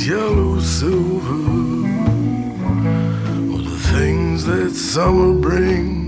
yellow silver, or the things that summer brings.